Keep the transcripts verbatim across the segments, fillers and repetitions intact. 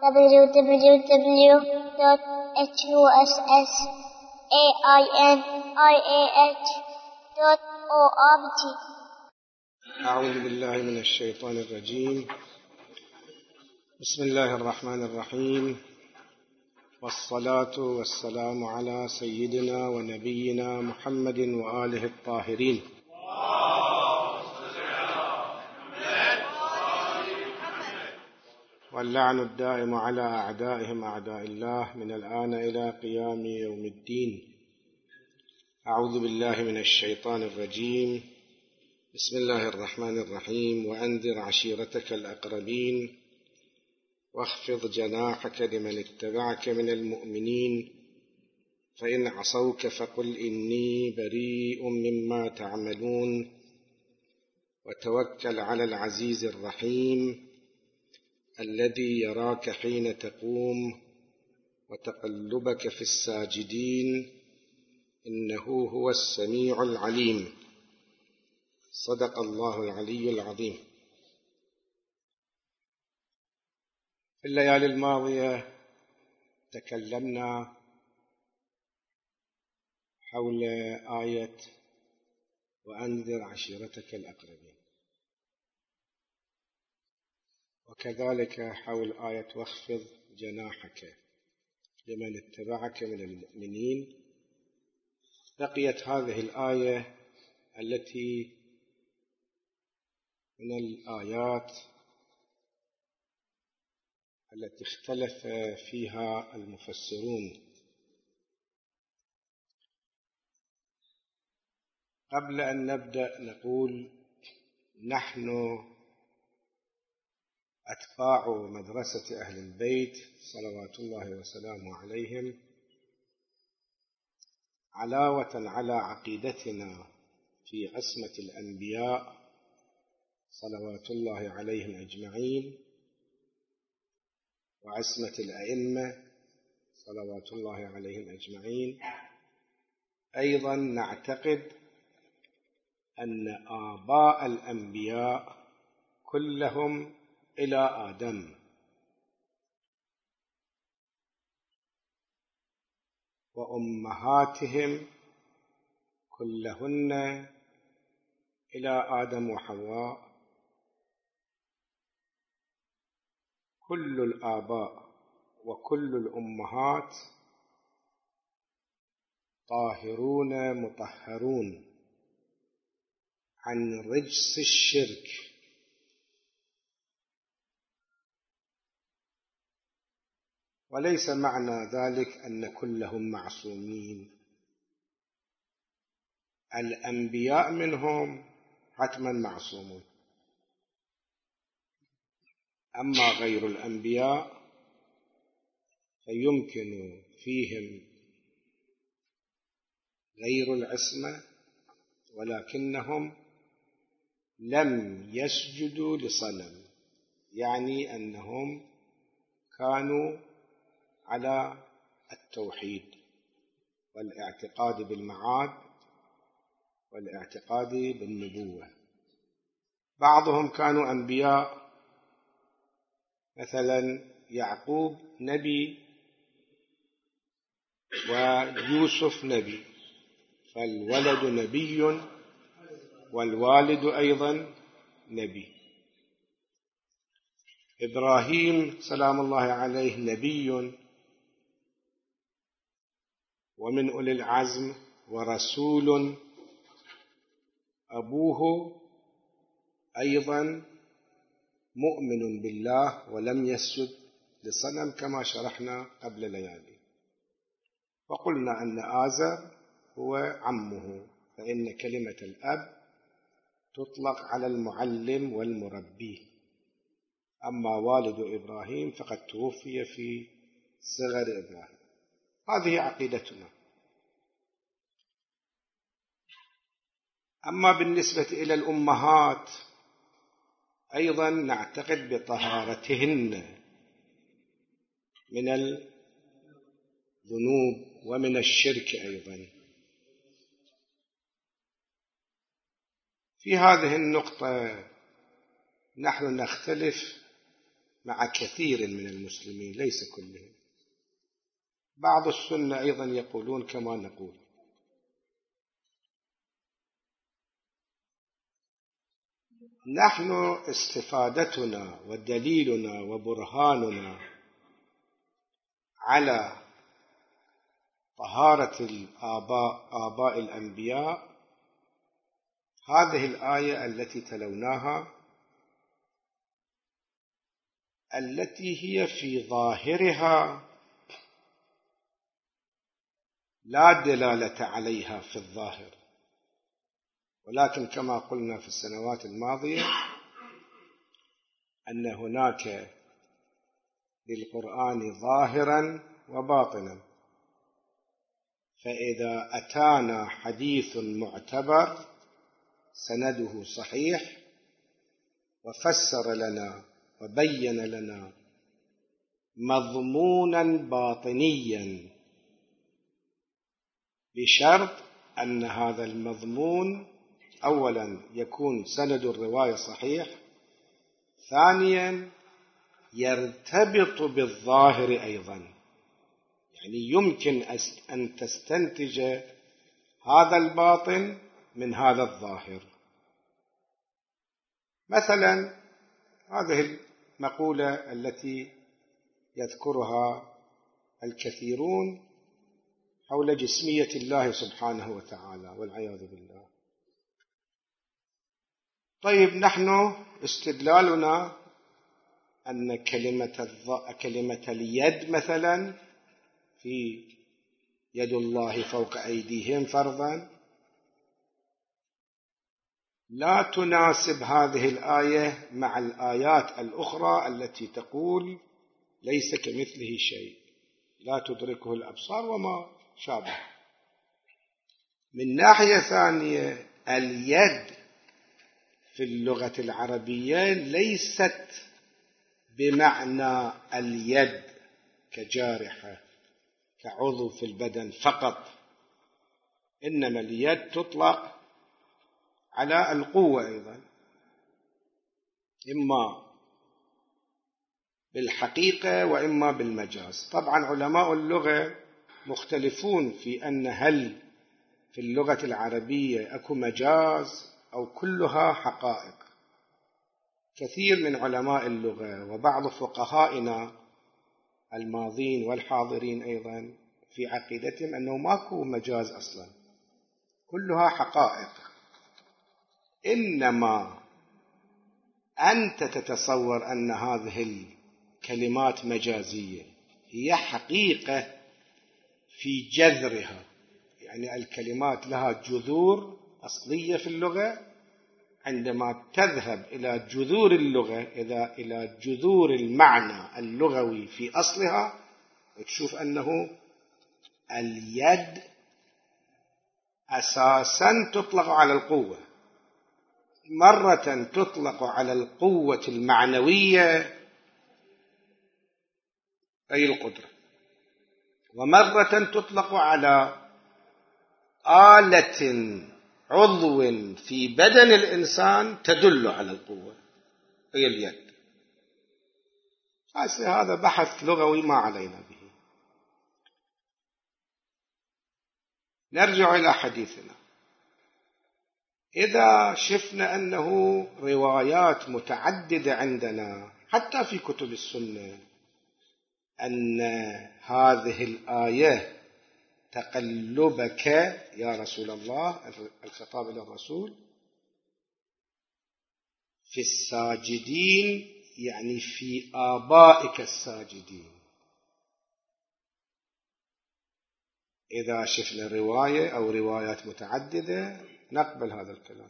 w w w dot huss ainih dot org. أعوذ بالله من الشيطان الرجيم. بسم الله الرحمن الرحيم، والصلاة والسلام على سيدنا ونبينا محمد وآله الطاهرين. واللعن الدائم على أعدائهم أعداء الله من الآن إلى قيام يوم الدين. أعوذ بالله من الشيطان الرجيم. بسم الله الرحمن الرحيم. وأنذر عشيرتك الأقربين واخفض جناحك لمن اتبعك من المؤمنين فإن عصوك فقل إني بريء مما تعملون وتوكل على العزيز الرحيم الذي يراك حين تقوم وتقلبك في الساجدين إنه هو السميع العليم. صدق الله العلي العظيم. في الليالي الماضية تكلمنا حول آية وأنذر عشيرتك الأقربين، وكذلك حول آية واخفض جناحك لمن اتبعك من المؤمنين. بقيت هذه الآية التي من الآيات التي اختلف فيها المفسرون. قبل أن نبدأ نقول نحن أتباع مدرسة أهل البيت صلوات الله وسلامه عليهم، علاوة على عقيدتنا في عصمة الأنبياء صلوات الله عليهم أجمعين وعصمة الأئمة صلوات الله عليهم أجمعين، أيضا نعتقد أن آباء الأنبياء كلهم إلى آدم، وأمهاتهم كلهن إلى آدم وحواء. كل الآباء وكل الأمهات طاهرون مطهرون عن رجس الشرك، وليس معنى ذلك أن كلهم معصومين. الأنبياء منهم حتما معصومون، أما غير الأنبياء فيمكن فيهم غير العصمة، ولكنهم لم يسجدوا لصنم، يعني أنهم كانوا على التوحيد والاعتقاد بالمعاد والاعتقاد بالنبوة. بعضهم كانوا أنبياء، مثلا يعقوب نبي ويوسف نبي، فالولد نبي والوالد أيضا نبي. إبراهيم سلام الله عليه نبي ومن أولي العزم ورسول، أبوه أيضا مؤمن بالله ولم يسجد لصنم كما شرحنا قبل ليالي. وقلنا أن آزر هو عمه، فإن كلمة الأب تطلق على المعلم والمربي، أما والد إبراهيم فقد توفي في صغر إبراهيم. هذه عقيدتنا. أما بالنسبة إلى الأمهات أيضا نعتقد بطهارتهن من الذنوب ومن الشرك أيضا. في هذه النقطة نحن نختلف مع كثير من المسلمين ليس كلهم. بعض السنة أيضا يقولون كما نقول. نحن استفادتنا ودليلنا وبرهاننا على طهارة الآباء آباء الأنبياء هذه الآية التي تلوناها، التي هي في ظاهرها لا دلالة عليها في الظاهر، ولكن كما قلنا في السنوات الماضية أن هناك للقرآن ظاهرا وباطنا، فإذا أتانا حديث معتبر سنده صحيح وفسر لنا وبين لنا مضمونا باطنيا، بشرط أن هذا المضمون أولا يكون سند الرواية صحيح، ثانيا يرتبط بالظاهر أيضا، يعني يمكن أن تستنتج هذا الباطن من هذا الظاهر. مثلا هذه المقولة التي يذكرها الكثيرون حول جسمية الله سبحانه وتعالى والعياذ بالله. طيب نحن استدلالنا أن كلمة, الض... كلمة اليد مثلا في يد الله فوق أيديهم فرضا لا تناسب هذه الآية مع الآيات الأخرى التي تقول ليس كمثله شيء لا تدركه الأبصار وما شابه. من ناحية ثانية اليد في اللغة العربية ليست بمعنى اليد كجارحة كعضو في البدن فقط، إنما اليد تطلق على القوة أيضا، إما بالحقيقة وإما بالمجاز. طبعا علماء اللغة مختلفون في أن هل في اللغة العربية أكو مجاز أو كلها حقائق. كثير من علماء اللغة وبعض فقهائنا الماضين والحاضرين أيضا في عقيدتهم أنه ماكو مجاز أصلا، كلها حقائق، إنما أنت تتصور أن هذه الكلمات مجازية، هي حقيقة في جذرها، يعني الكلمات لها جذور أصلية في اللغة، عندما تذهب إلى جذور اللغة إذا إلى جذور المعنى اللغوي في أصلها تشوف أنه اليد أساسا تطلق على القوة، مرة تطلق على القوة المعنوية أي القدرة، ومرة تطلق على آلة عضو في بدن الإنسان تدل على القوة هي اليد. هذا بحث لغوي ما علينا به. نرجع إلى حديثنا. إذا شفنا أنه روايات متعددة عندنا حتى في كتب السنة أن هذه الآية تقلبك يا رسول الله، الخطاب إلى الرسول، في الساجدين يعني في آبائك الساجدين. إذا شفنا رواية أو روايات متعددة نقبل هذا الكلام.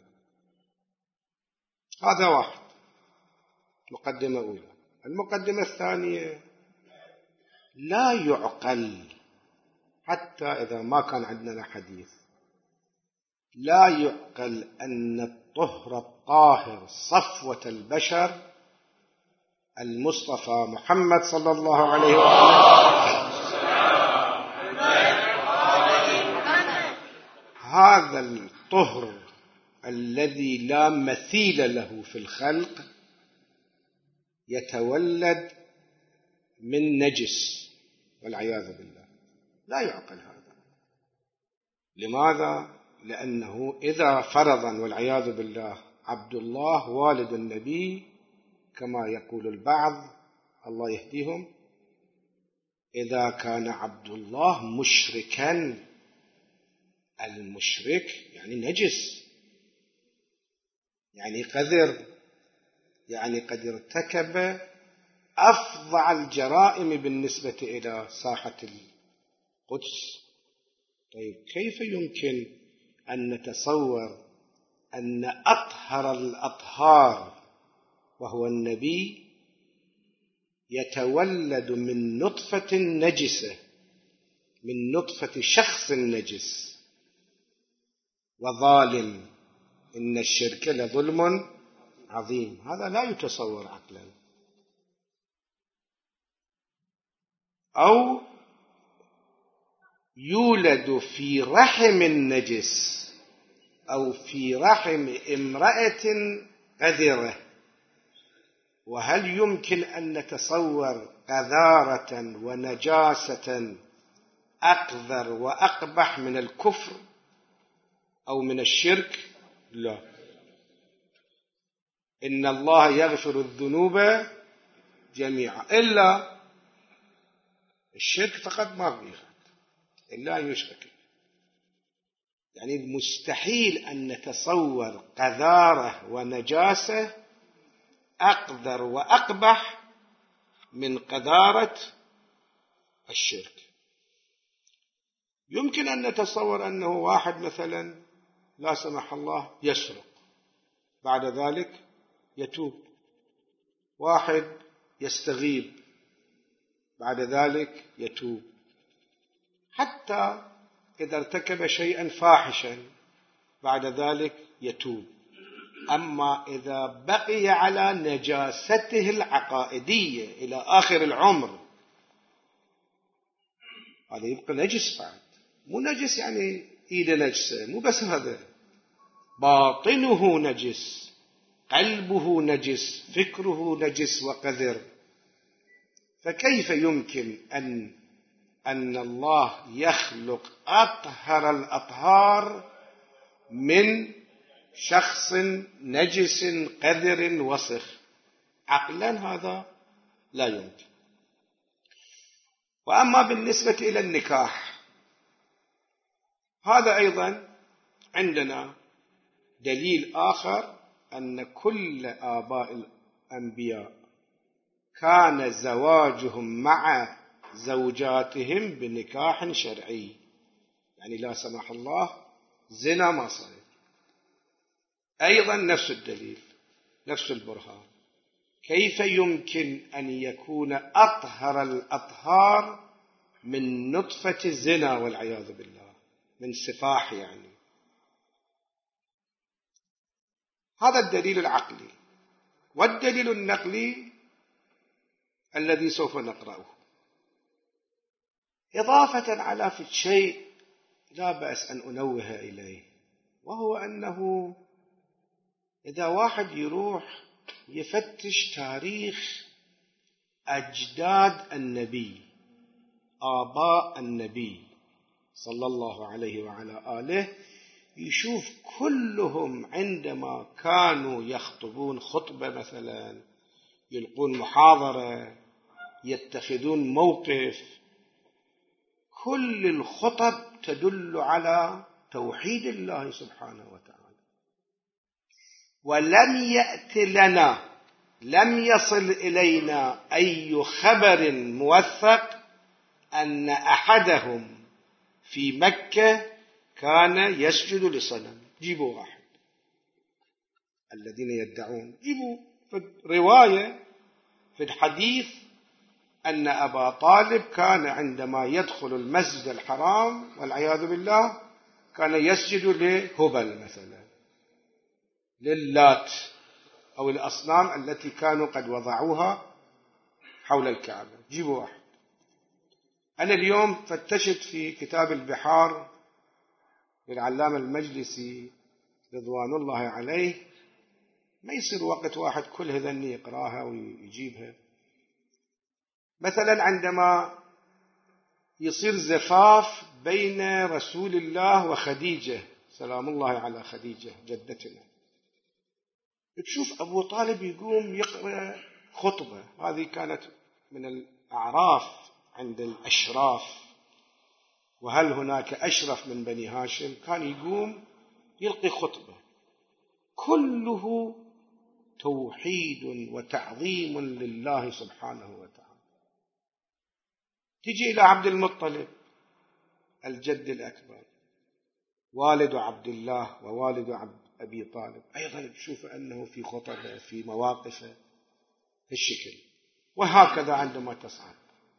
هذا واحد، مقدمة أولى. المقدمة الثانية، لا يعقل حتى إذا ما كان عندنا حديث، لا يعقل أن الطهر الطاهر صفوة البشر المصطفى محمد صلى الله عليه وسلم هذا الطهر الذي لا مثيل له في الخلق يتولد من نجس والعياذ بالله، لا يعقل هذا. لماذا؟ لأنه إذا فرضا والعياذ بالله عبد الله والد النبي كما يقول البعض الله يهديهم، إذا كان عبد الله مشركا، المشرك يعني نجس، يعني قذر، يعني قد ارتكب أفظع الجرائم بالنسبة إلى ساحة القدس. طيب كيف يمكن أن نتصور أن أطهر الأطهار وهو النبي يتولد من نطفة نجسة، من نطفة شخص نجس وظالم؟ إن الشرك لظلم عظيم. هذا لا يتصور عقلا. أو يولد في رحم النجس أو في رحم امرأة قذرة. وهل يمكن أن نتصور قذارة ونجاسة أقذر وأقبح من الكفر أو من الشرك؟ لا. إن الله يغفر الذنوب جميعا إلا الشرك، فقط ما غير إلا أن يشرك. يعني مستحيل أن نتصور قذارة ونجاسة أقذر وأقبح من قذارة الشرك. يمكن أن نتصور أنه واحد مثلا لا سمح الله يسرق، بعد ذلك يتوب. واحد يستغيب، بعد ذلك يتوب. حتى إذا ارتكب شيئا فاحشا بعد ذلك يتوب. أما إذا بقي على نجاسته العقائدية إلى آخر العمر، هذا يبقى نجس. بعد مو نجس يعني إيده نجسة، مو بس هذا، باطنه نجس، قلبه نجس، فكره نجس وقذر. فكيف يمكن أن أن الله يخلق أطهر الأطهار من شخص نجس قذر وسخ؟ عقلا هذا لا يمكن. وأما بالنسبة إلى النكاح، هذا أيضا عندنا دليل آخر، أن كل آباء الأنبياء كان زواجهم مع زوجاتهم بنكاح شرعي، يعني لا سمح الله زنا ما صار. أيضا نفس الدليل، نفس البرهان. كيف يمكن أن يكون أطهر الأطهار من نطفة زنا والعياذ بالله، من سفاح يعني؟ هذا الدليل العقلي. والدليل النقلي الذي سوف نقرأه، إضافة على في شيء لا بأس أن أنوه إليه، وهو أنه إذا واحد يروح يفتش تاريخ أجداد النبي، آباء النبي صلى الله عليه وعلى آله، يشوف كلهم عندما كانوا يخطبون خطبة مثلا، يلقون محاضرة، يتخذون موقف، كل الخطب تدل على توحيد الله سبحانه وتعالى. ولم يأت لنا، لم يصل إلينا أي خبر موثق أن أحدهم في مكة كان يسجد لصنم. جيبوا واحد، الذين يدعون، جيبوا في رواية في الحديث أن أبا طالب كان عندما يدخل المسجد الحرام والعياذ بالله كان يسجد لهبل مثلا، للات أو الأصنام التي كانوا قد وضعوها حول الكعبة. جيبوا واحد. أنا اليوم فتشت في كتاب البحار للعلامة المجلسي رضوان الله عليه، ما يصير وقت واحد كل هذني يقراها ويجيبها. مثلا عندما يصير زفاف بين رسول الله وخديجة سلام الله على خديجة جدتنا، تشوف أبو طالب يقوم يقرأ خطبة، هذه كانت من الأعراف عند الأشراف، وهل هناك أشرف من بني هاشم؟ كان يقوم يلقي خطبة كله توحيد وتعظيم لله سبحانه وتعالى. تجي إلى عبد المطلب الجد الأكبر والد عبد الله ووالد عبد أبي طالب، أيضا تشوف أنه في خطبه في مواقفه الشكل، وهكذا عندما تصعد.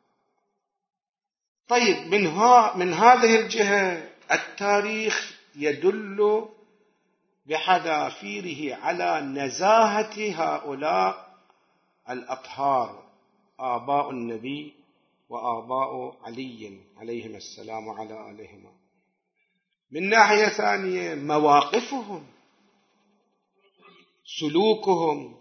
طيب من, ها من هذه الجهة التاريخ يدل بحذافيره على نزاهة هؤلاء الأطهار آباء النبي وآباء علي عليهم السلام وعلى آلهما. من ناحية ثانية مواقفهم، سلوكهم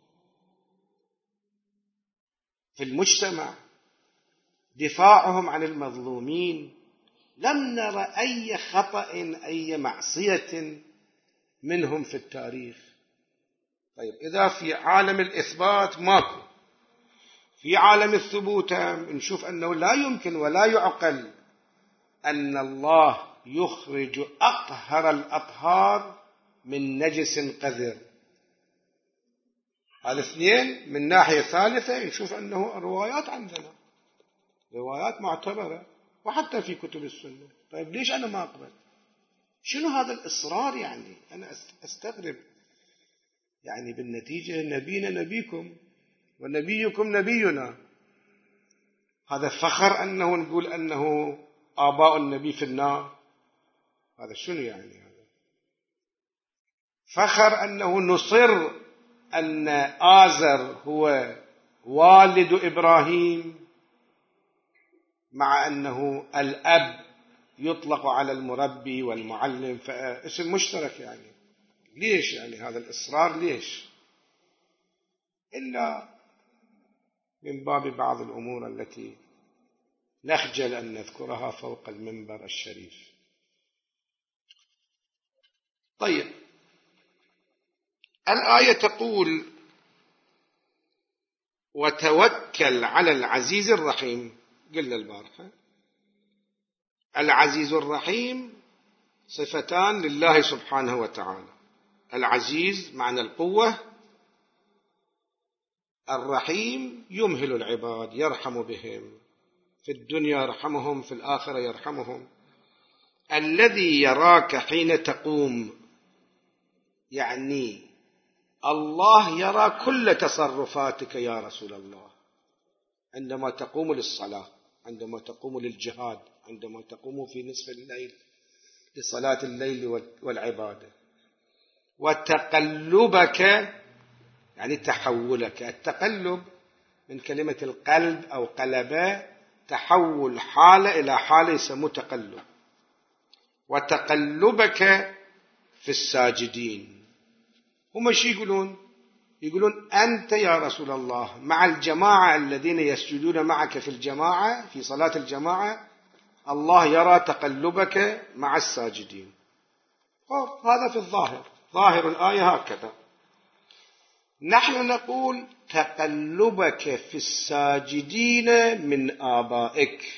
في المجتمع، دفاعهم عن المظلومين، لم نرى أي خطأ أي معصية منهم في التاريخ. طيب إذا في عالم الإثبات ماكو، في عالم الثبوت نشوف أنه لا يمكن ولا يعقل أن الله يخرج أطهر الأطهار من نجس قذر. هذا اثنين. من ناحية ثالثة نشوف أنه الروايات عندنا روايات معتبرة وحتى في كتب السنة. طيب ليش أنا ما أقبل؟ شنو هذا الإصرار؟ يعني أنا أستغرب. يعني بالنتيجة نبينا نبيكم ونبيكم نبينا. هذا فخر أنه نقول أنه آباء النبي في النار. هذا شنو يعني؟ هذا فخر أنه نصر أن آزر هو والد إبراهيم، مع أنه الأب يطلق على المربي والمعلم فاسم مشترك. يعني ليش يعني هذا الإصرار؟ ليش؟ إلا من باب بعض الأمور التي نخجل أن نذكرها فوق المنبر الشريف. طيب الآية تقول وتوكل على العزيز الرحيم. قلنا البارحة العزيز الرحيم صفتان لله سبحانه وتعالى. العزيز معنى القوة، الرحيم يمهل العباد يرحم بهم، في الدنيا يرحمهم في الآخرة يرحمهم. الذي يراك حين تقوم، يعني الله يرى كل تصرفاتك يا رسول الله، عندما تقوم للصلاة، عندما تقوم للجهاد، عندما تقوم في نصف الليل لصلاة الليل والعبادة. وتقلبك يعني تحولك، التقلب من كلمة القلب أو قلبة، تحول حالة إلى حالة يسموه تقلب. وتقلبك في الساجدين. هم شي يقولون؟ يقولون أنت يا رسول الله مع الجماعة الذين يسجدون معك في الجماعة في صلاة الجماعة، الله يرى تقلبك مع الساجدين. هذا في الظاهر، ظاهر الآية هكذا. نحن نقول تقلبك في الساجدين من آبائك،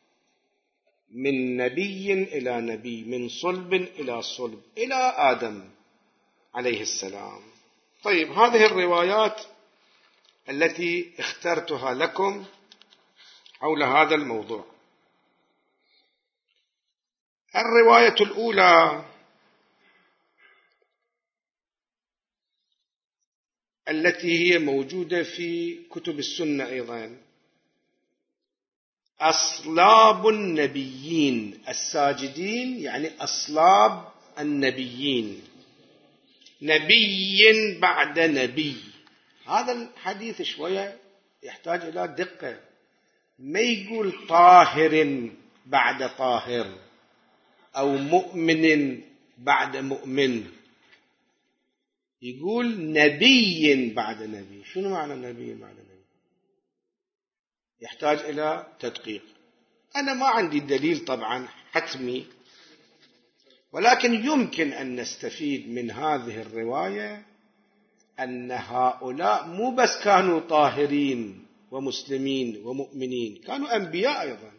من نبي إلى نبي، من صلب إلى صلب إلى آدم عليه السلام. طيب هذه الروايات التي اخترتها لكم حول هذا الموضوع. الرواية الأولى التي هي موجودة في كتب السنة أيضا، أصلاب النبيين الساجدين، يعني أصلاب النبيين، نبي بعد نبي. هذا الحديث شوية يحتاج إلى دقة. ما يقول طاهر بعد طاهر أو مؤمن بعد مؤمن، يقول نبي بعد نبي. شنو معنى نبي بعد نبي؟ يحتاج إلى تدقيق. أنا ما عندي دليل طبعا حتمي، ولكن يمكن أن نستفيد من هذه الرواية أن هؤلاء مو بس كانوا طاهرين ومسلمين ومؤمنين، كانوا أنبياء أيضا.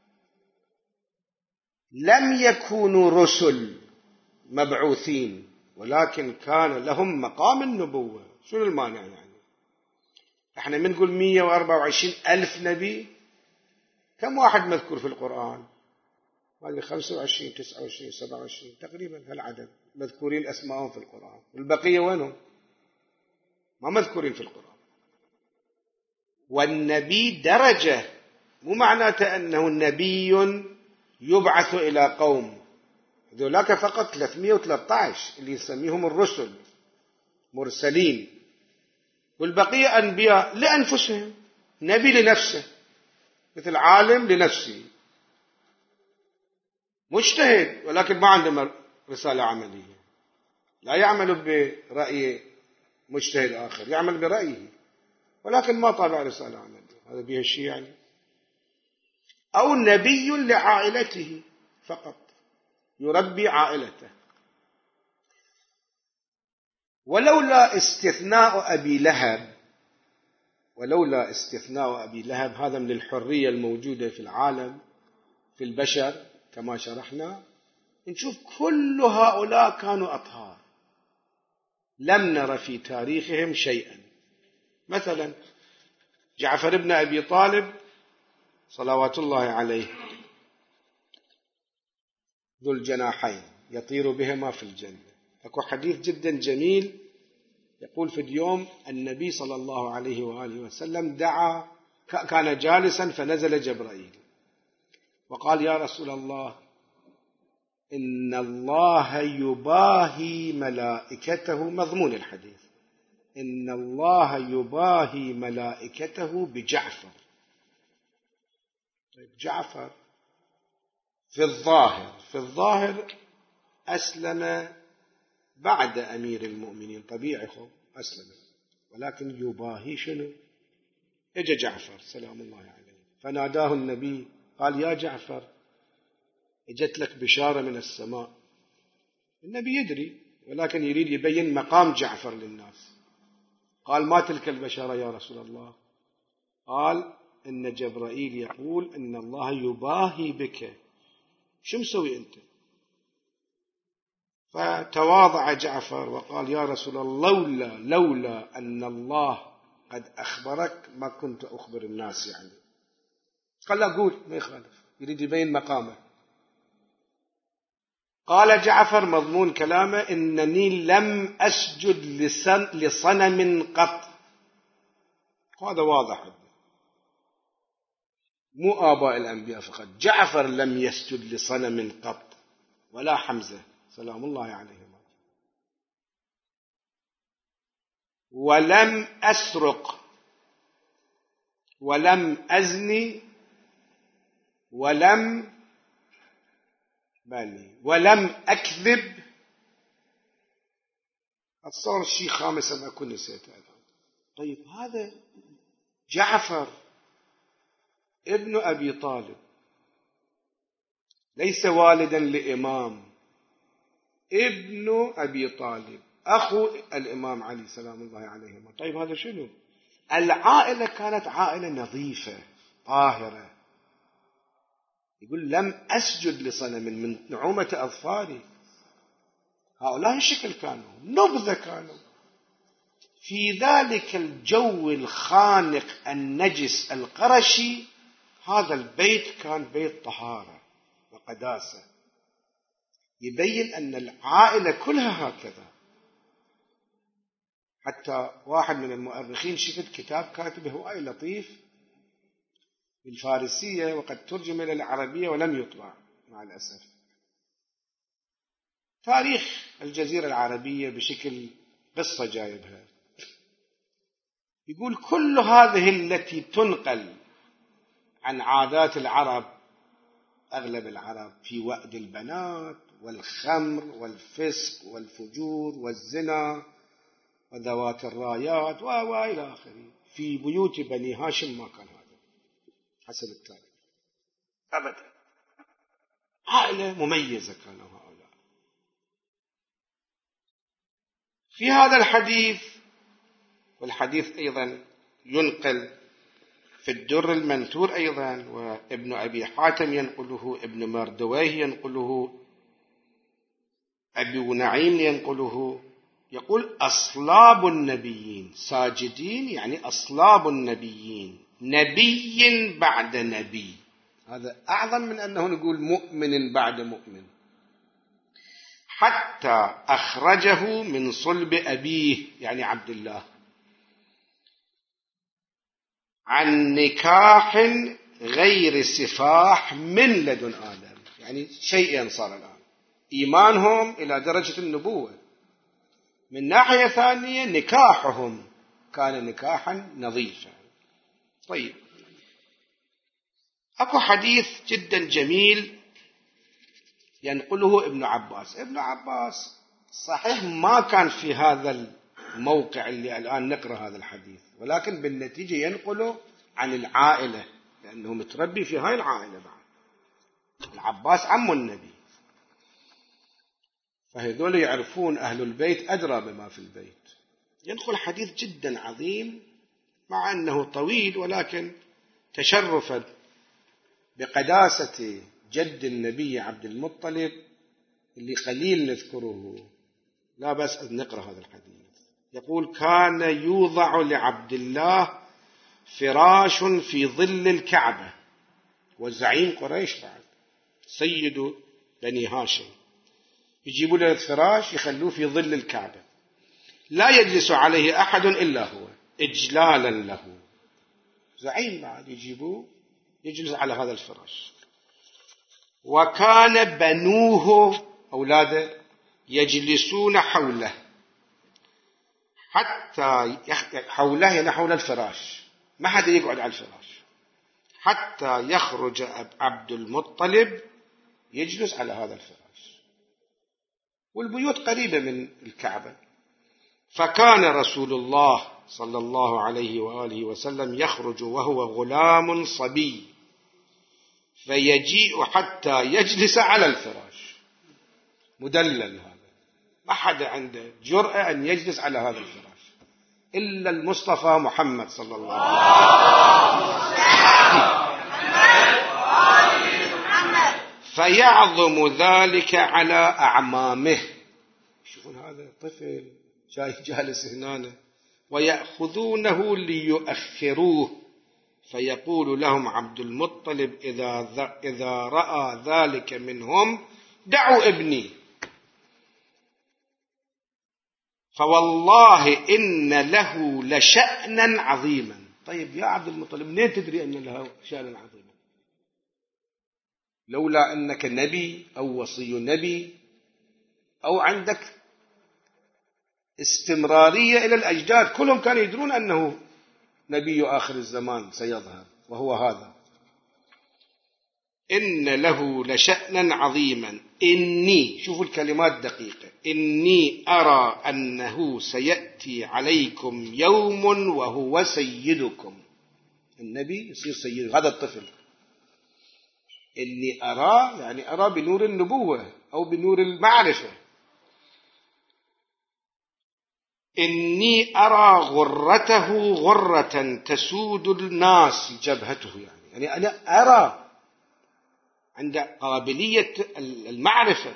لم يكونوا رسل مبعوثين، ولكن كان لهم مقام النبوة. شنو المانع يعني؟ احنا بنقول مئة وأربعة وعشرين ألف نبي، كم واحد مذكور في القرآن؟ هذه خمسة وعشرين تسعة وعشرين سبعة وعشرين تقريبا هالعدد مذكورين أسمائهم في القرآن، والبقية وينهم؟ ما مذكورين في القرآن. والنبي درجة، مو معناته أنه نبي يبعث إلى قوم. ذولاك فقط ثلاثمئة وثلاثة عشر اللي يسميهم الرسل مرسلين، والبقية أنبياء لأنفسهم. نبي لنفسه، مثل عالم لنفسه، مجتهد ولكن ما عنده رسالة عملية، لا يعمل برأي مجتهد آخر، يعمل برأيه ولكن ما طالع رسالة عملية. هذا بها الشيء يعني. أو نبي لعائلته فقط، يربي عائلته. ولولا استثناء أبي لهب ولولا استثناء أبي لهب هذا من الحرية الموجودة في العالم في البشر كما شرحنا، نشوف كل هؤلاء كانوا أطهار، لم نر في تاريخهم شيئا. مثلا جعفر بن أبي طالب صلوات الله عليه ذو الجناحين يطير بهما في الجنة. أكو حديث جدا جميل يقول في اليوم النبي صلى الله عليه وآله وسلم دعا، كان جالسا فنزل جبرائيل وقال يا رسول الله إن الله يباهي ملائكته، مضمون الحديث إن الله يباهي ملائكته بجعفر. جعفر في الظاهر في الظاهر أسلم بعد أمير المؤمنين، طبيعي خب أسلم، ولكن يباهي شنو؟ اجى جعفر سلام الله عليه فناداه النبي قال يا جعفر اجت لك بشارة من السماء. النبي يدري ولكن يريد يبين مقام جعفر للناس. قال ما تلك البشارة يا رسول الله؟ قال إن جبرائيل يقول إن الله يباهي بك. شو مسوي أنت؟ فتواضع جعفر وقال يا رسول الله لولا لولا أن الله قد أخبرك ما كنت أخبر الناس. يعني قال لا قول، ما يخالف، يريد يبين مقامه. قال جعفر مضمون كلامه إنني لم أسجد لصنم قط. هذا واضح، مو آباء الأنبياء فقط، جعفر لم يسجد لصنم قط ولا حمزة سلام الله عليهما. ولم أسرق ولم أزني ولم بني ولم أكذب. أتصور الشيء خامس أنا أكون نسيته. طيب هذا جعفر ابن أبي طالب ليس والدا لإمام، ابن أبي طالب أخو الإمام علي سلام الله عليهما. طيب هذا شنو؟ العائلة كانت عائلة نظيفة طاهرة. يقول لم أسجد لصنم من نعومة أظفاري. هؤلاء الشكل كانوا نبذة، كانوا في ذلك الجو الخانق النجس القرشي. هذا البيت كان بيت طهارة وقداسة، يبين أن العائلة كلها هكذا. حتى واحد من المؤرخين شفت كتاب كاتبه هواي لطيف بالفارسية وقد ترجم إلى العربية ولم يطبع مع الأسف، تاريخ الجزيرة العربية بشكل قصة جايبها. يقول كل هذه التي تنقل عن عادات العرب، أغلب العرب، في وأد البنات والخمر والفسق والفجور والزنا وذوات الرايات وإلى آخره. في بيوت بني هاشم ما كان هذا حسب التاريخ أبدا. عائلة مميزة كانوا هؤلاء. في هذا الحديث، والحديث أيضا ينقل في الدر المنثور أيضا، وابن أبي حاتم ينقله، ابن مردويه ينقله، أبو نعيم ينقله، يقول أصلاب النبيين ساجدين، يعني أصلاب النبيين نبي بعد نبي. هذا أعظم من أنه نقول مؤمن بعد مؤمن. حتى أخرجه من صلب أبيه يعني عبد الله عن نكاح غير سفاح من لدن آدم. يعني شيئين صار الآن، إيمانهم إلى درجة النبوة، من ناحية ثانية نكاحهم كان نكاحا نظيفا. طيب، أكو حديث جدا جميل ينقله ابن عباس. ابن عباس صحيح ما كان في هذا الموقع اللي الآن نقرأ هذا الحديث، ولكن بالنتيجة ينقله عن العائلة، لأنه متربي في هاي العائلة بعد. العباس عم النبي، فهذول يعرفون أهل البيت أدرى بما في البيت. ينقل حديث جدا عظيم مع أنه طويل، ولكن تشرفا بقداسة جد النبي عبد المطلب اللي قليل نذكره، لا بأس أن نقرأ هذا الحديث. يقول: كان يوضع لعبد الله فراش في ظل الكعبة، وزعيم قريش بعد، سيد بني هاشم، يجيبوا له الفراش يخلوه في ظل الكعبة، لا يجلس عليه أحد إلا هو إجلالا له. زعيم بعد يجيبوه يجلس على هذا الفراش. وكان بنوه أولاده يجلسون حوله، حتى حوله يعني حول الفراش، ما حد يقعد على الفراش، حتى يخرج عبد المطلب يجلس على هذا الفراش. والبيوت قريبة من الكعبة. فكان رسول الله صلى الله عليه وآله وسلم يخرج وهو غلام صبي، فيجيء حتى يجلس على الفراش. مدلل هذا، ما حد عنده جرأة أن يجلس على هذا الفراش إلا المصطفى محمد صلى الله عليه وسلم. فيعظم ذلك على أعمامه. شوفون هذا طفل جاي جالس هنا، ويأخذونه ليؤخروه. فيقول لهم عبد المطلب: إذا, إذا رأى ذلك منهم دعوا ابني، فوالله إن له لشأنا عظيما. طيب يا عبد المطلب، منين تدري أن له شأنا عظيما؟ لولا أنك نبي أو وصي نبي أو عندك استمرارية إلى الأجداد، كلهم كانوا يدرون أنه نبي آخر الزمان سيظهر، وهو هذا. إن له لشأنا عظيما، إني، شوفوا الكلمات دقيقة، إني أرى أنه سيأتي عليكم يوم وهو سيدكم. النبي يصير سيد هذا الطفل. إني أرى يعني أرى بنور النبوة أو بنور المعرفة. إني أرى غرته غرة تسود الناس جبهته، يعني, يعني أنا أرى عند قابلية المعرفة.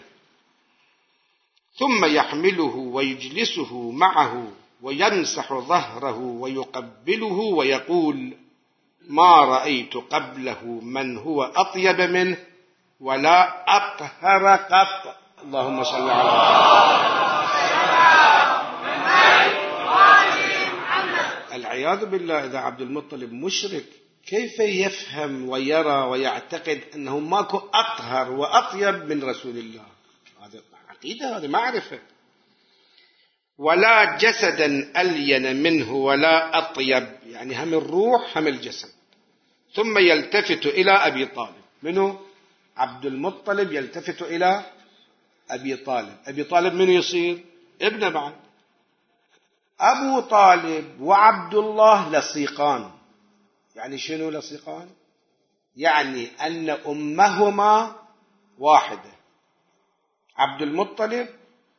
ثم يحمله ويجلسه معه ويمسح ظهره ويقبله ويقول: ما رأيت قبله من هو أطيب منه ولا أطهر قط. اللهم صل على محمد. العياذ بالله، إذا عبد المطلب مشرك كيف يفهم ويرى ويعتقد أنه ماكو أطهر وأطيب من رسول الله؟ هذا عقيدة، هذا معرفة. ولا جسدا ألين منه ولا أطيب، يعني هم الروح هم الجسد. ثم يلتفت إلى أبي طالب. منه؟ عبد المطلب يلتفت إلى أبي طالب. أبي طالب منه يصير ابن بعد. أبو طالب وعبد الله لصيقان. يعني شنو لصيقان؟ يعني أن أمهما واحدة. عبد المطلب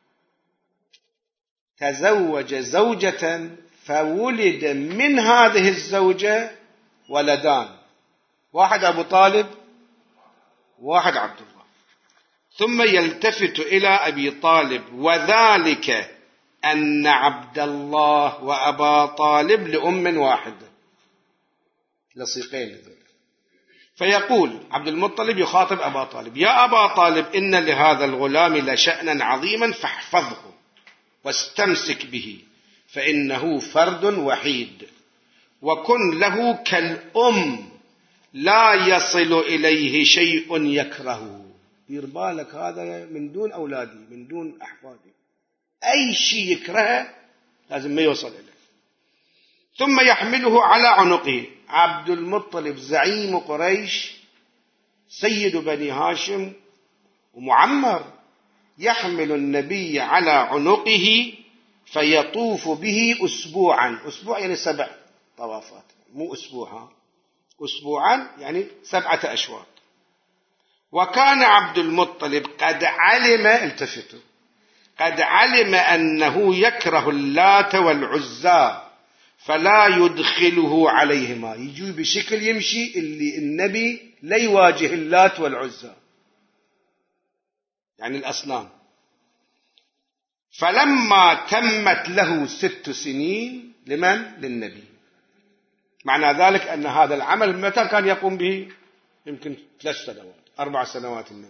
تزوج زوجة فولد من هذه الزوجة ولدان، واحد أبو طالب واحد عبد الله. ثم يلتفت إلى أبي طالب: وذلك أن عبد الله وأبا طالب لأم واحدة، لصيقين لذلك. فيقول عبد المطلب يخاطب أبا طالب: يا أبا طالب، إن لهذا الغلام لشأنا عظيما فاحفظه واستمسك به، فإنه فرد وحيد، وكن له كالأم لا يصل إليه شيء يكرهه. دير بالك، هذا من دون أولادي، من دون أحفادي، أي شيء يكرهه لازم ما يوصل إليه. ثم يحمله على عنقه. عبد المطلب زعيم قريش، سيد بني هاشم ومعمر، يحمل النبي على عنقه فيطوف به أسبوعا. أسبوع يعني سبع طوافات، مو أسبوعها، أسبوعا يعني سبعة أشواط. وكان عبد المطلب قد علم، التفتوا، قد علم أنه يكره اللات والعزى فلا يدخله عليهما. يجي بشكل يمشي اللي النبي لا يواجه اللات والعزى، يعني الأصنام. فلما تمت له ست سنين، لمن؟ للنبي. معنى ذلك أن هذا العمل متى كان يقوم به؟ يمكن ثلاث سنوات أربع سنوات النبي.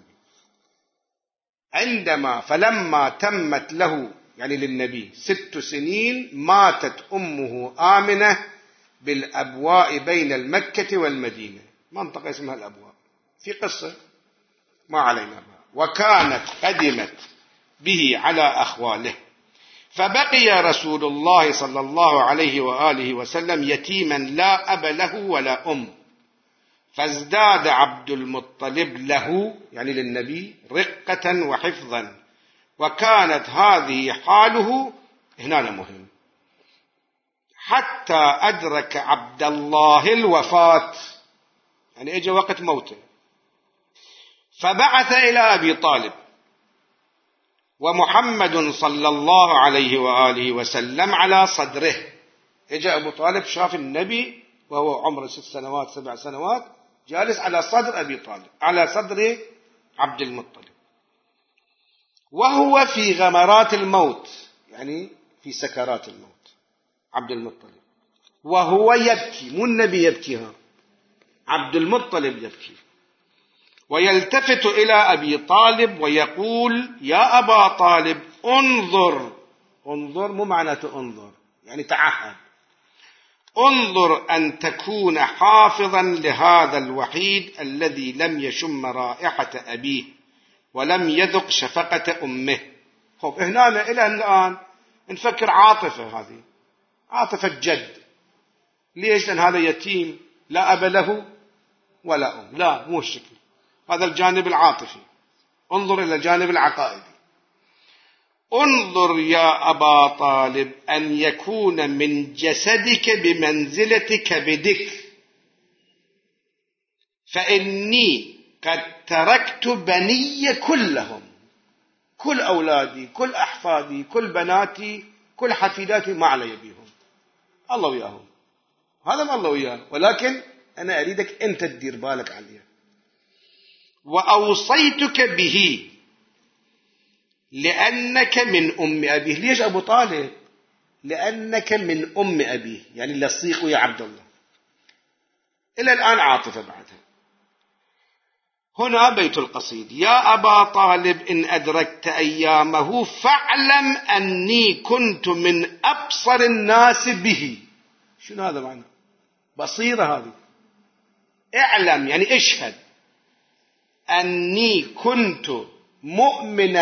عندما فلما تمت له يعني للنبي ست سنين، ماتت أمه آمنة بالأبواء بين المكة والمدينة، منطقة اسمها الأبواء، في قصة ما علينا بها. وكانت قدمت به على أخواله، فبقي رسول الله صلى الله عليه وآله وسلم يتيما لا أب له ولا أم. فازداد عبد المطلب له يعني للنبي رقة وحفظا. وكانت هذه حاله، هنا مهم، حتى أدرك عبد الله الوفاة، يعني اجى وقت موته. فبعث إلى أبي طالب ومحمد صلى الله عليه وآله وسلم على صدره. اجى أبو طالب شاف النبي وهو عمره ست سنوات سبع سنوات جالس على صدر أبي طالب، على صدر عبد المطلب، وهو في غمرات الموت، يعني في سكرات الموت عبد المطلب، وهو يبكي، مو النبي يبكيها، عبد المطلب يبكي. ويلتفت إلى أبي طالب ويقول: يا أبا طالب، انظر. انظر مو معناته انظر يعني تعهد، انظر أن تكون حافظا لهذا الوحيد الذي لم يشم رائحة أبيه ولم يذق شفقة أمه. خب هنا إلى الآن نفكر عاطفة، هذه عاطفة جد. ليش؟ لأن هذا يتيم لا أب له ولا أم. لا، مو الشكل، هذا الجانب العاطفي. انظر إلى الجانب العقائدي. انظر يا أبا طالب أن يكون من جسدك بمنزلة كبدك، فإني قد تركت بني كلهم، كل أولادي كل أحفادي كل بناتي كل حفيداتي ما علي بيهم، الله وياهم، هذا ما الله وياه، ولكن أنا أريدك أنت تدير بالك عليه. وأوصيتك به لأنك من أم أبيه. ليش أبو طالب؟ لأنك من أم أبيه، يعني لصيق يا عبد الله. إلى الآن عاطفة بعدها. هنا بيت القصيد: يا أبا طالب، إن أدركت أيامه فاعلم أني كنت من أبصر الناس به. شنو هذا معنى؟ بصيرة هذه. اعلم يعني اشهد أني كنت مؤمنا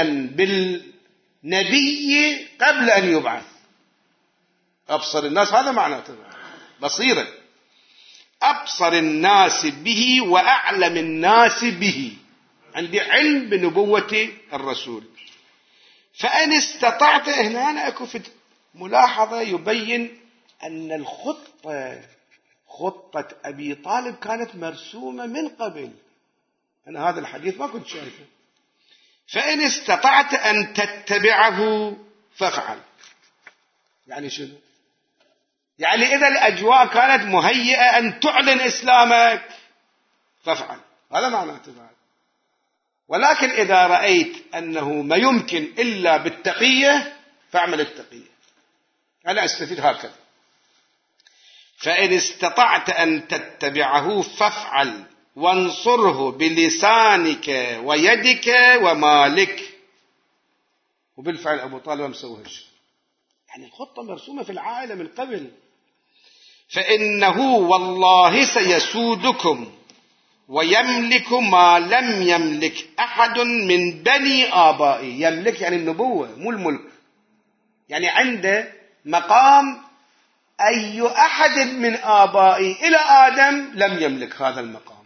بالنبي قبل أن يبعث. أبصر الناس هذا معناته بصيرة، أبصر الناس به وأعلم الناس به، عندي علم بنبوة الرسول. فإن استطعت، هنا أنا أكو في ملاحظة يبين أن الخطة خطة أبي طالب كانت مرسومة من قبل. أنا هذا الحديث ما كنت شايفه. فإن استطعت أن تتبعه فافعل. يعني شنو؟ يعني إذا الأجواء كانت مهيئة أن تعلن إسلامك فافعل، هذا معناته بعد. ولكن إذا رأيت أنه ما يمكن إلا بالتقية فاعمل التقية. أنا أستفيد هكذا. فإن استطعت أن تتبعه فافعل وانصره بلسانك ويدك ومالك. وبالفعل أبو طالب مسوهش. يعني الخطة مرسومة في العائلة من قبل. فإنه والله سيسودكم ويملك ما لم يملك أحد من بني آبائي. يملك يعني النبوة مو الملك، يعني عنده مقام أي أحد من آبائي إلى آدم لم يملك هذا المقام.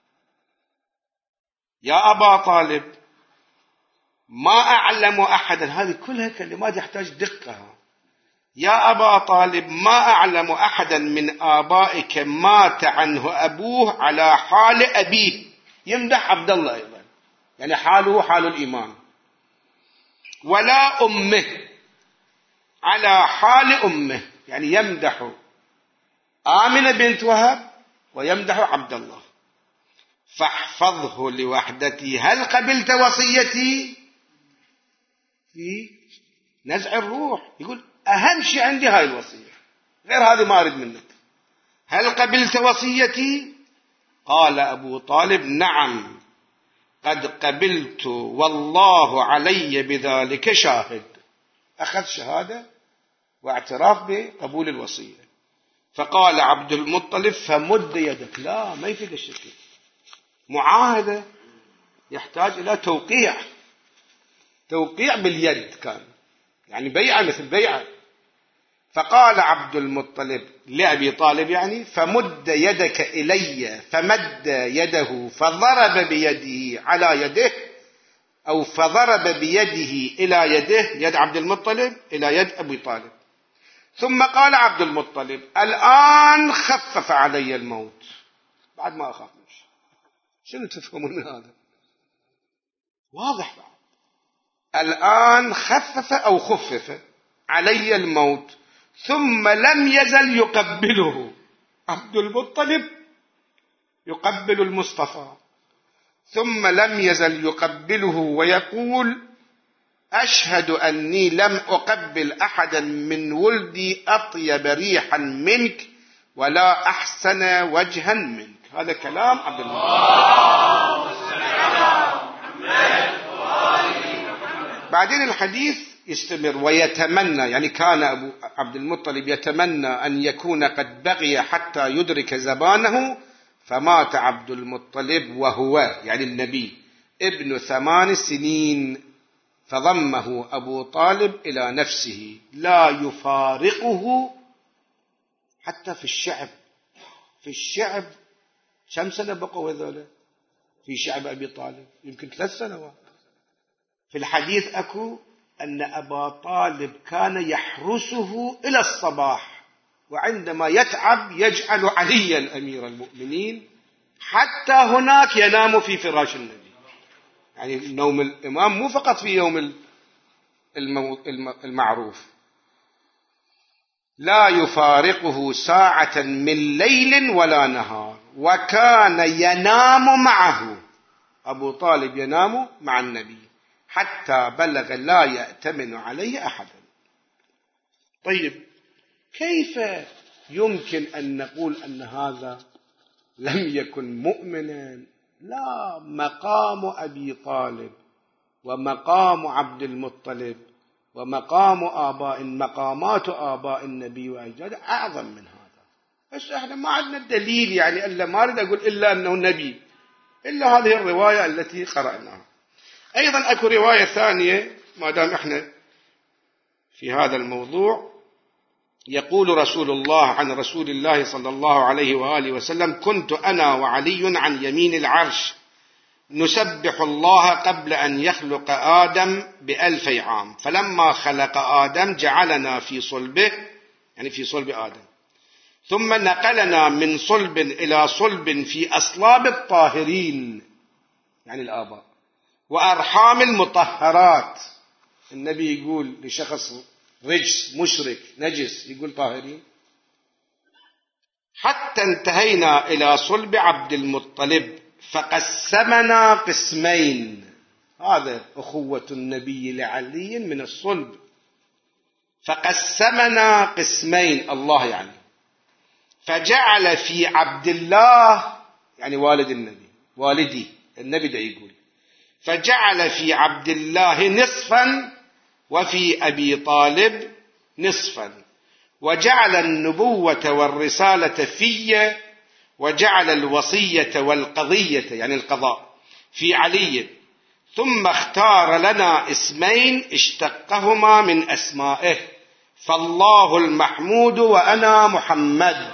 يا أبا طالب ما أعلم أحدا، هذه كلها كلمات يحتاج دقة. يا أبا طالب ما أعلم أحدا من آبائك مات عنه أبوه على حال أبيه. يمدح عبد الله أيضا، يعني حاله حال الإيمان. ولا أمه على حال أمه، يعني يمدح آمنة بنت وهب ويمدح عبد الله. فاحفظه لوحدتي. هل قبلت وصيتي في نزع الروح؟ يقول أهم شيء عندي هاي الوصية، غير هذه ما أريد منك. هل قبلت وصيتي؟ قال أبو طالب نعم قد قبلت والله علي بذلك شاهد. أخذ شهادة واعتراف بقبول الوصية. فقال عبد المطلب فمد يدك. لا، ما يفيد الشكل. معاهدة يحتاج إلى توقيع، توقيع باليد كان، يعني بيعة مثل بيعة. فقال عبد المطلب لأبي طالب يعني فمد يدك إلي. فمد يده فضرب بيده على يده، أو فضرب بيده إلى يده، يد عبد المطلب إلى يد أبي طالب. ثم قال عبد المطلب الآن خفف علي الموت. بعد ما أخاف منه. شنو تفهمون من هذا؟ واضح بعد. الآن خفف أو خفف علي الموت. ثم لم يزل يقبله عبد المطلب، يقبل المصطفى. ثم لم يزل يقبله ويقول أشهد أني لم أقبل أحدا من ولدي أطيب ريحا منك ولا أحسن وجها منك. هذا كلام عبد المطلب. بعدين الحديث يستمر ويتمنى، يعني كان أبو عبد المطلب يتمنى أن يكون قد بقي حتى يدرك زبانه. فمات عبد المطلب وهو يعني النبي ابن ثمان سنين. فضمه أبو طالب إلى نفسه لا يفارقه حتى في الشعب. في الشعب كم سنة بقوا هذول في شعب أبي طالب؟ يمكن ثلاث سنوات. في الحديث أكو أن أبا طالب كان يحرسه إلى الصباح، وعندما يتعب يجعل عليا أمير المؤمنين حتى هناك ينام في فراش النبي. يعني نوم الإمام مو فقط في يوم المعروف. لا يفارقه ساعة من ليل ولا نهار. وكان ينام معه، أبو طالب ينام مع النبي حتى بلغ لا يأتمن عليه أحدا. طيب كيف يمكن أن نقول أن هذا لم يكن مؤمنا؟ لا، مقام أبي طالب ومقام عبد المطلب ومقام آباء مقامات آباء النبي وأجداده أعظم من هذا. بس احنا ما عندنا الدليل، يعني إلا ما أريد أقول إلا أنه نبي، إلا هذه الرواية التي قرأناها. أيضا أكو رواية ثانية ما دام احنا في هذا الموضوع. يقول رسول الله عن رسول الله صلى الله عليه وآله وسلم كنت أنا وعلي عن يمين العرش نسبح الله قبل أن يخلق آدم بألفي عام، فلما خلق آدم جعلنا في صلبه، يعني في صلب آدم، ثم نقلنا من صلب إلى صلب في أصلاب الطاهرين، يعني الآباء، وأرحام المطهرات. النبي يقول لشخص رجس مشرك نجس يقول طاهرين، حتى انتهينا إلى صلب عبد المطلب فقسمنا قسمين. هذا أخوة النبي لعلي من الصلب. فقسمنا قسمين الله يعني، فجعل في عبد الله، يعني والد النبي، والدي النبي ده يقول، فجعل في عبد الله نصفا وفي أبي طالب نصفا، وجعل النبوة والرسالة في، وجعل الوصية والقضية يعني القضاء في علي، ثم اختار لنا اسمين اشتقهما من أسمائه، فالله المحمود وأنا محمد.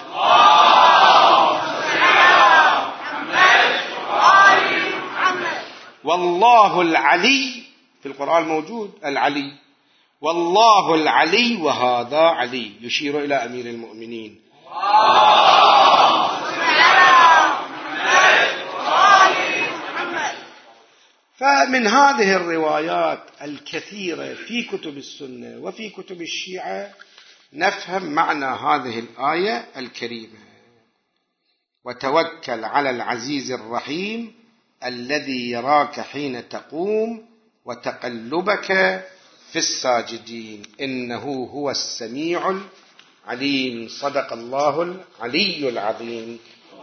والله العلي، في القرآن موجود العلي، والله العلي وهذا علي، يشير إلى أمير المؤمنين. فمن هذه الروايات الكثيرة في كتب السنة وفي كتب الشيعة نفهم معنى هذه الآية الكريمة: وتوكل على العزيز الرحيم الذي يراك حين تقوم وتقلبك في الساجدين إنه هو السميع العليم. صدق الله العلي العظيم.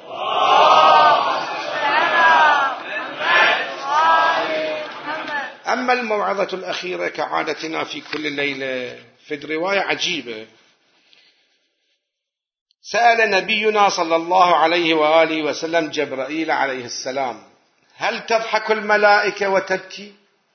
أما الموعظة الأخيرة كعادتنا في كل ليلة، في رواية عجيبة. سأل نبينا صلى الله عليه وآله وسلم جبرائيل عليه السلام: هل تضحك الملائكة وتبكي؟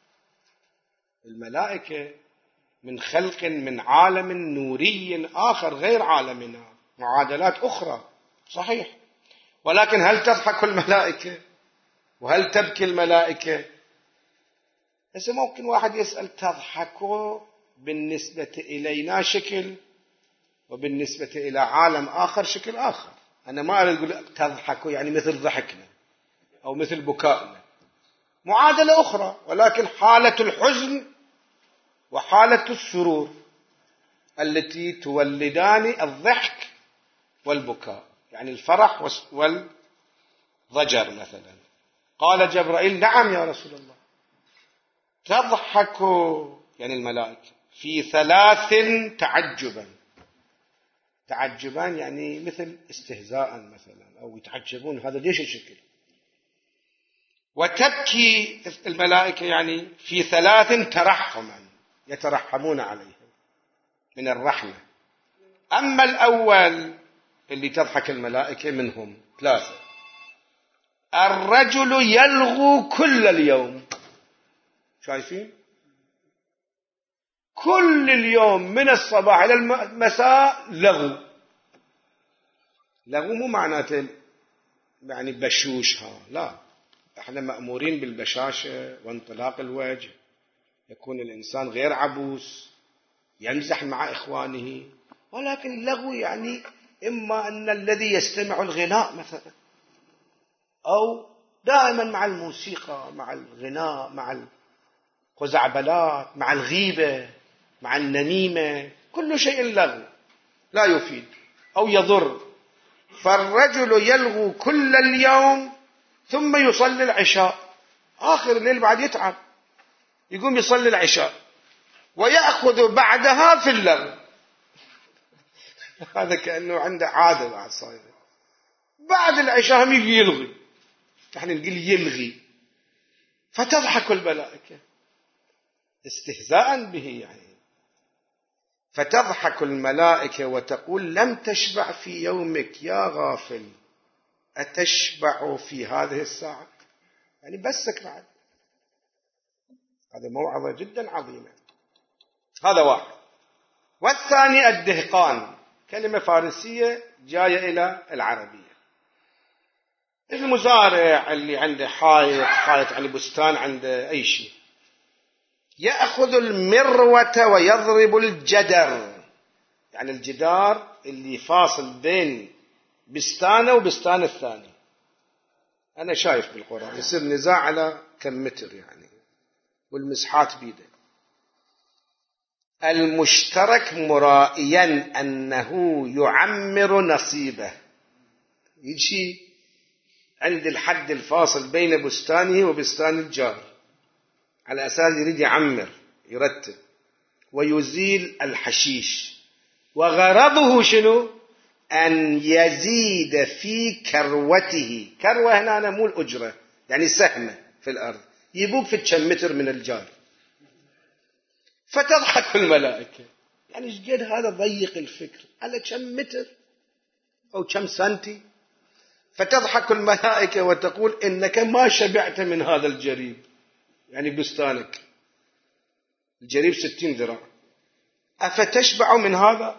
الملائكة من خلق من عالم نوري آخر غير عالمنا، معادلات أخرى صحيح، ولكن هل تضحك الملائكة وهل تبكي الملائكة؟ بس ممكن واحد يسأل: تضحكوا بالنسبة إلينا شكل وبالنسبة إلى عالم آخر شكل آخر. أنا ما أقول تضحكوا يعني مثل ضحكنا أو مثل بكائنا، معادلة أخرى، ولكن حالة الحزن وحالة السرور التي تولدان الضحك والبكاء، يعني الفرح والضجر مثلا. قال جبرائيل: نعم يا رسول الله، تضحك يعني الملائكة في ثلاث تعجبا. تعجبان يعني مثل استهزاء مثلا، أو يتعجبون هذا ليش الشكل. وتبكي الملائكة يعني في ثلاث ترحما، يترحمون عليهم من الرحمة. أما الأول اللي تضحك الملائكة منهم ثلاثة: الرجل يلغو كل اليوم. شايفين؟ كل اليوم من الصباح إلى المساء لغو. لغو مو معناته يعني بشوشها، لا، احنا مأمورين بالبشاشة وانطلاق الوجه، يكون الإنسان غير عبوس، يمزح مع إخوانه. ولكن اللغو يعني إما أن الذي يستمع الغناء مثلا، أو دائما مع الموسيقى، مع الغناء، مع الخزعبلات، مع الغيبة، مع النميمة، كل شيء لغو لا يفيد أو يضر. فالرجل يلغو كل اليوم ثم يصلي العشاء، آخر الليل بعد يتعب يقوم يصلي العشاء ويأخذ بعدها في اللغو. هذا كأنه عنده عادة بعد صاير، بعد العشاء هم يجي يلغي، نحن نقول يلغي. فتضحك الملائكة استهزاء به يعني. فتضحك الملائكة وتقول: لم تشبع في يومك يا غافل، أتشبع في هذه الساعة؟ يعني بسك بعد. هذا موعظة جدا عظيمة. هذا واحد. والثاني الدهقان، كلمة فارسية جاية إلى العربية. المزارع اللي عنده حائط حائط يعني بستان عنده أي شيء، يأخذ المروة ويضرب الجدر، يعني الجدار اللي فاصل بين بستانه وبستان الثاني. أنا شايف بالقرآن يصير نزاع على كم متر يعني، والمسحات بيده. المشترك مرائيا أنه يعمر نصيبه، يجي عند الحد الفاصل بين بستانه وبستان الجار على أساس يريد يعمر يرتب ويزيل الحشيش، وغرضه شنو؟ أن يزيد في كروته. كروة هنا أنا مو الأجرة، يعني سهمة في الأرض، يبوك في كم متر من الجار. فتضحك الملائكة، يعني ايش قد هذا ضيق الفكر، على كم متر أو كم سنتي. فتضحك الملائكة وتقول إنك ما شبعت من هذا الجريب، يعني بستانك الجريب ستين ذراع، أفتشبع من هذا؟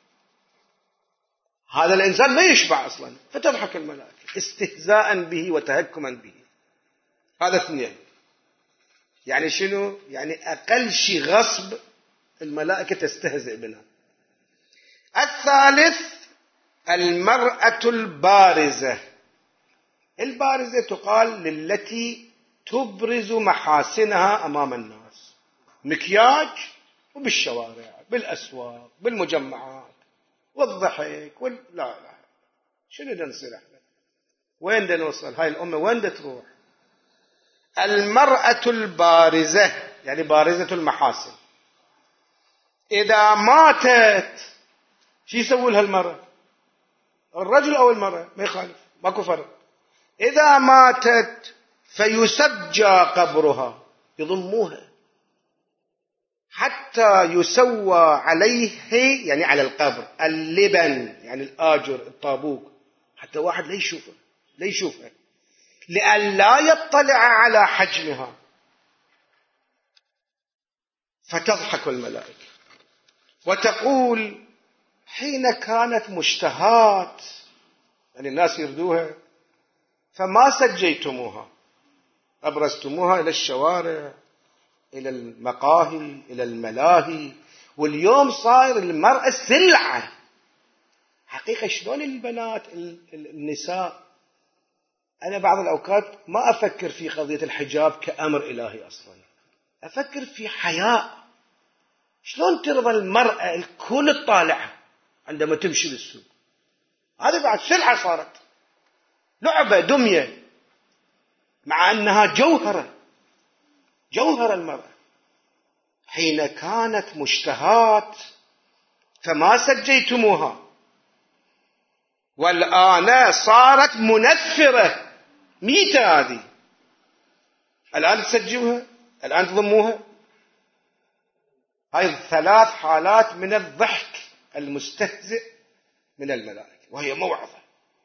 هذا الإنسان ما يشبع أصلا. فتضحك الملائكة استهزاء به وتهكما به. هذا اثنين، يعني شنو؟ يعني أقل شيء غصب الملائكة تستهزئ بنا. الثالث المرأة البارزة. البارزة تقال للتي تبرز محاسنها أمام الناس، مكياج وبالشوارع بالأسواق بالمجمعات والضحك وال... لا لا شنو دا نصير احنا؟ وين دا نوصل؟ هاي الأمة وين دا تروح؟ المرأة البارزة يعني بارزة المحاسن إذا ماتت شو يسوي لها المرأة؟ الرجل أو المرأة ما يخالف، ماكو فرق. إذا ماتت فيسجى قبرها، يضموها حتى يسوى عليه، يعني على القبر اللبن، يعني الآجر الطابوق، حتى واحد لا يشوفه لا يشوفها لأن لا يطلع على حجمها. فتضحك الملائكة وتقول حين كانت مشتهات، يعني الناس يردوها، فما سجيتموها، أبرزتموها إلى الشوارع إلى المقاهي إلى الملاهي. واليوم صاير المرأة سلعة حقيقة. شلون البنات النساء، أنا بعض الأوقات ما أفكر في قضية الحجاب كأمر إلهي أصلا، أفكر في حياء. شلون ترضى المرأة الكل الطالعة عندما تمشي بالسوق؟ هذا بعد سلعة، صارت لعبة دمية، مع أنها جوهرة جوهر المرأة. حين كانت مشتهات فما سجيتموها، والآن صارت منفرة ميتة. هذه الآن تسجلوها، الآن تضموها. هاي ثلاث حالات من الضحك المستهزئ من الملائكة، وهي موعظة.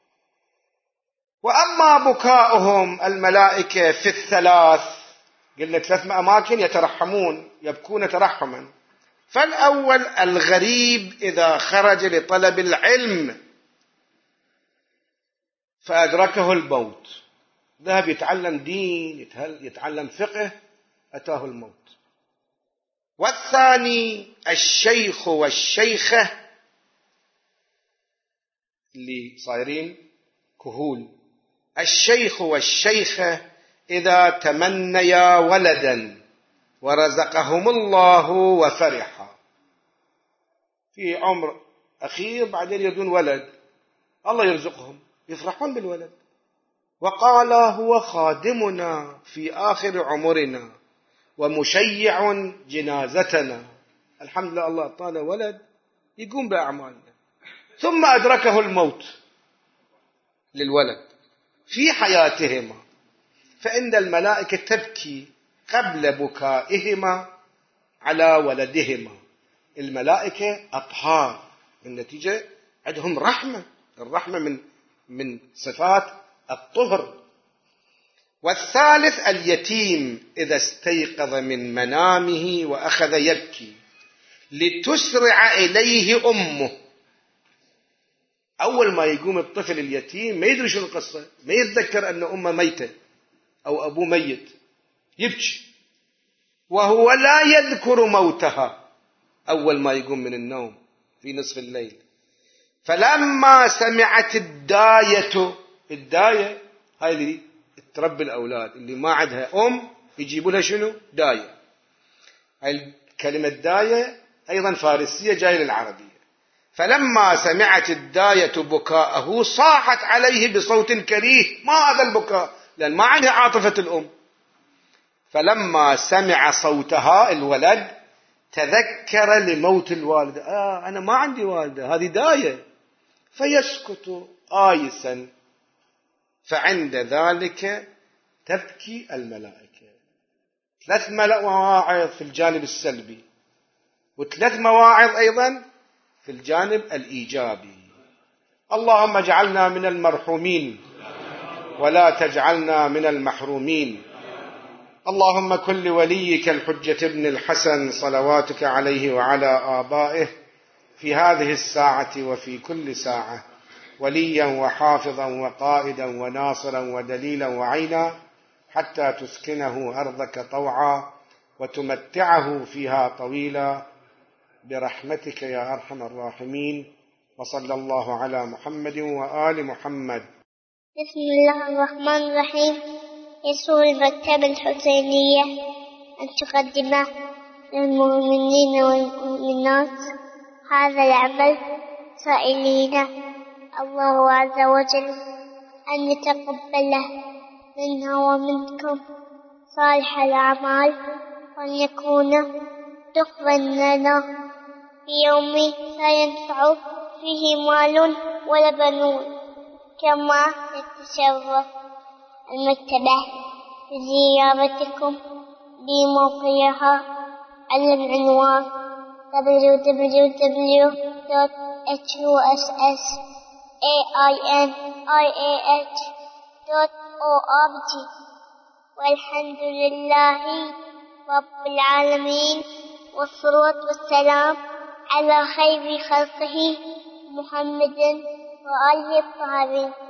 وأما بكاؤهم الملائكة في الثلاث، قلنا ثلاث أماكن يترحمون يبكون ترحما. فالأول الغريب إذا خرج لطلب العلم فأدركه الموت، ذهب يتعلم دين يتعلم فقه، أتاه الموت. والثاني الشيخ والشيخة اللي صايرين كهول. الشيخ والشيخة إذا تمنيا ولدا ورزقهم الله وفرحا، في عمر أخير بعدين يريدون ولد، الله يرزقهم يفرحون بالولد. وقال هو خادمنا في آخر عمرنا ومشيع جنازتنا، الحمد لله الله أعطانا ولد يقوم بأعمالنا. ثم أدركه الموت للولد في حياتهما، فإن الملائكة تبكي قبل بكائهما على ولدهما. الملائكة أطهار، بالنتيجة عندهم رحمة، الرحمة من من صفات الطهر. والثالث اليتيم إذا استيقظ من منامه وأخذ يبكي لتسرع إليه أمه. أول ما يقوم الطفل اليتيم ما يدري شنو القصة، ما يتذكر أن أمه ميتة أو أبوه ميت، يبكي وهو لا يذكر موتها أول ما يقوم من النوم في نصف الليل. فلما سمعت الداية، الداية هاي اللي تربي الأولاد اللي ما عندها أم يجيبوا لها شنو؟ داية. هاي الكلمة داية أيضا فارسية جاية للعربية. فلما سمعت الداية بكاءه صاحت عليه بصوت كريه. ما هذا البكاء؟ لأن ما عندها عاطفة الأم. فلما سمع صوتها الولد تذكر لموت الوالدة، آه أنا ما عندي والدة، هذه داية، فيسكت آيسا. فعند ذلك تبكي الملائكة. ثلاث مواعظ في الجانب السلبي وثلاث مواعظ أيضا في الجانب الإيجابي. اللهم اجعلنا من المرحومين ولا تجعلنا من المحرومين. اللهم كن لوليك الحجة ابن الحسن صلواتك عليه وعلى آبائه في هذه الساعة وفي كل ساعة وليا وحافظا وقائدا وناصرا ودليلا وعينا، حتى تسكنه أرضك طوعا وتمتعه فيها طويلا برحمتك يا أرحم الراحمين. وصلى الله على محمد وآل محمد. بسم الله الرحمن الرحيم. يسر المكتبة الحسينية أن تقدم للمؤمنين والمؤمنات هذا العمل سائلين الله عز وجل أن يتقبله منا ومنكم صالح الأعمال، وأن يكون دخلا لنا في يوم لا ينفع فيه مال ولا بنون. كما يتشرف المكتبة بزيارتكم بموقعها على العنوان دبليو دبليو دبليو دوت إتش يو إس إس إيه آي إن آي إيه إتش دوت أو آر جي. والحمد لله رب العالمين، والصلاة والسلام على خير خلقه محمد وآله الطاهرين.